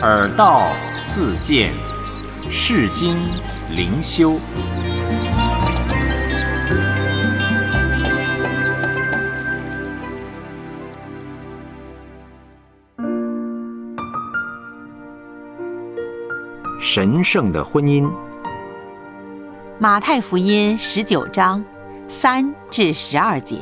耳道自见，世经灵修。神圣的婚姻。 马太福音19章3至12节。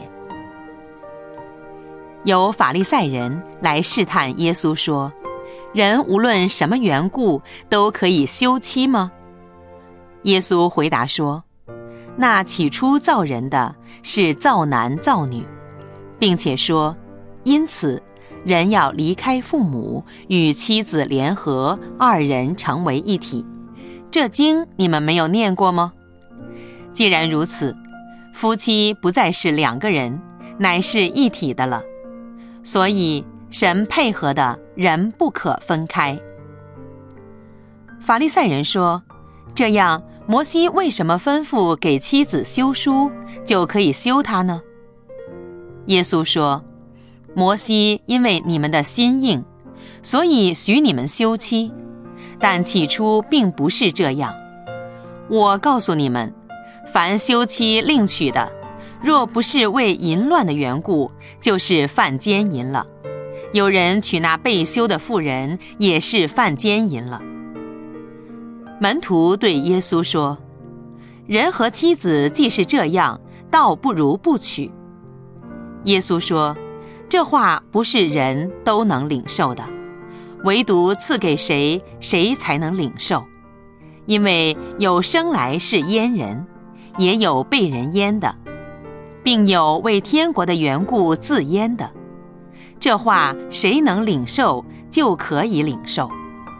有法利赛人来试探耶稣说，人无论什么缘故都可以休妻吗？耶稣回答说，那起初造人的是造男造女，并且说，因此人要离开父母，与妻子联合，二人成为一体。这经你们没有念过吗？既然如此，夫妻不再是两个人，乃是一体的了。所以神配合的人不可分开。法利赛人说，这样摩西为什么吩咐给妻子休书，就可以休她呢？耶稣说，摩西因为你们的心硬，所以许你们休妻，但起初并不是这样。我告诉你们，凡休妻另娶的，若不是为淫乱的缘故，就是犯奸淫了。有人娶那被休的妇人，也是犯奸淫了。门徒对耶稣说，人和妻子既是这样，倒不如不娶。耶稣说，这话不是人都能领受的，唯独赐给谁，谁才能领受。因为有生来是阉人，也有被人阉的，并有为天国的缘故自阉的。这话谁能领受，就可以领受。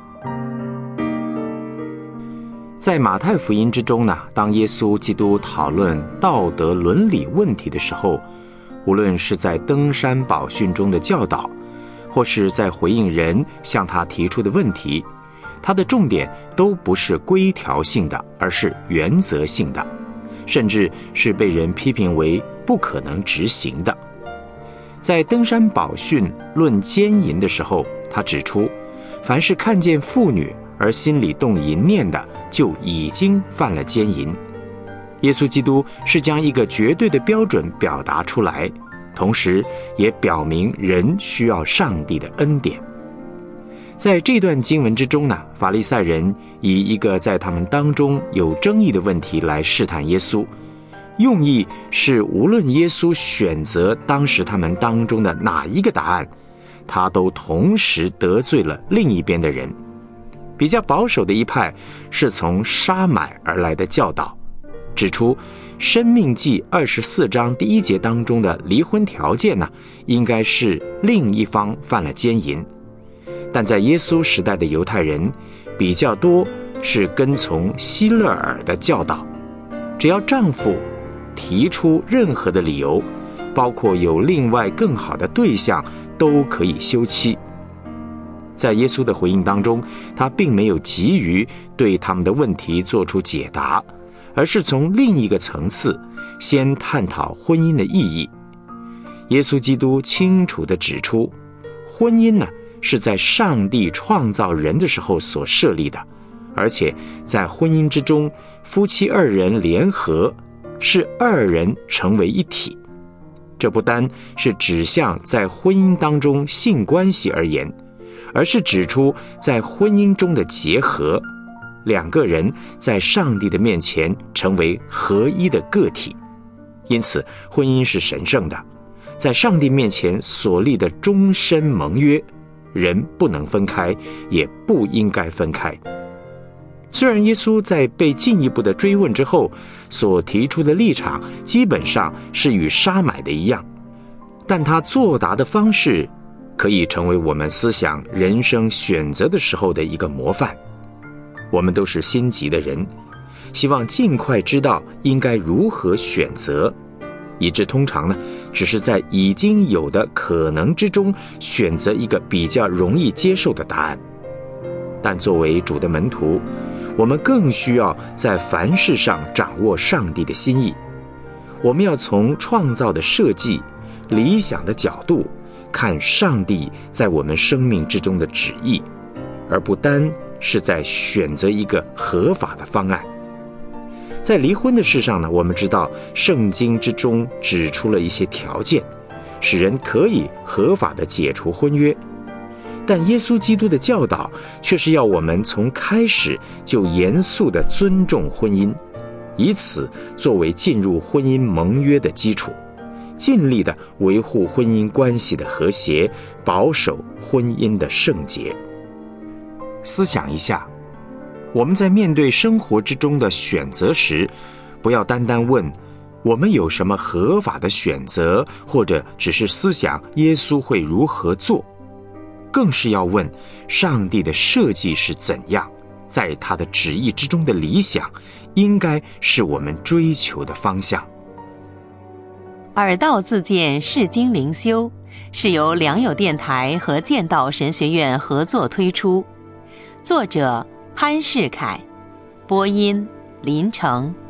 在马太福音之中呢，当耶稣基督讨论道德伦理问题的时候，无论是在登山宝训中的教导，或是在回应人向他提出的问题，他的重点都不是规条性的，而是原则性的，甚至是被人批评为不可能执行的。在登山宝训论奸淫的时候，他指出，凡是看见妇女而心里动淫念的，就已经犯了奸淫。耶稣基督是将一个绝对的标准表达出来，同时也表明人需要上帝的恩典。在这段经文之中呢，法利赛人以一个在他们当中有争议的问题来试探耶稣，用意是无论耶稣选择当时他们当中的哪一个答案，他都同时得罪了另一边的人。比较保守的一派是从杀买而来的教导，指出申命记24章第1节当中的离婚条件呢，应该是另一方犯了奸淫。但在耶稣时代的犹太人比较多是跟从希勒尔的教导，只要丈夫提出任何的理由，包括有另外更好的对象，都可以休妻。在耶稣的回应当中，他并没有急于对他们的问题做出解答，而是从另一个层次先探讨婚姻的意义。耶稣基督清楚地指出，婚姻呢，是在上帝创造人的时候所设立的，而且在婚姻之中，夫妻二人联合，是二人成为一体。这不单是指向在婚姻当中性关系而言，而是指出在婚姻中的结合，两个人在上帝的面前成为合一的个体。因此婚姻是神圣的，在上帝面前所立的终身盟约，人不能分开，也不应该分开。虽然耶稣在被进一步的追问之后所提出的立场基本上是与杀买的一样，但他作答的方式可以成为我们思想人生选择的时候的一个模范。我们都是心急的人，希望尽快知道应该如何选择，以致通常呢，只是在已经有的可能之中选择一个比较容易接受的答案。但作为主的门徒，我们更需要在凡事上掌握上帝的心意。我们要从创造的设计、理想的角度看上帝在我们生命之中的旨意， 而不单是在选择一个合法的方案。在离婚的事上呢，我们知道圣经之中指出了一些条件，使人可以合法的解除婚约。但耶稣基督的教导却是要我们从开始就严肃地尊重婚姻，以此作为进入婚姻盟约的基础，尽力地维护婚姻关系的和谐，保守婚姻的圣洁。思想一下，我们在面对生活之中的选择时，不要单单问我们有什么合法的选择，或者只是思想耶稣会如何做，更是要问上帝的设计是怎样，在他的旨意之中的理想应该是我们追求的方向。 耳道自荐释经灵修是由良友电台和剑道神学院合作推出，作者潘世凯，播音林成。